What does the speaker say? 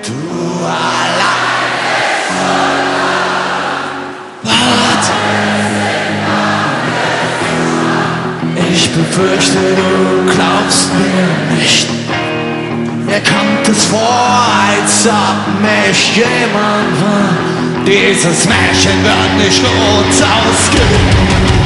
Du allein. Warte. Ich befürchte, du glaubst mir nicht. Mir kommt es vor, als ob mich jemand war. Dieses Märchen wird nicht los ausgehen.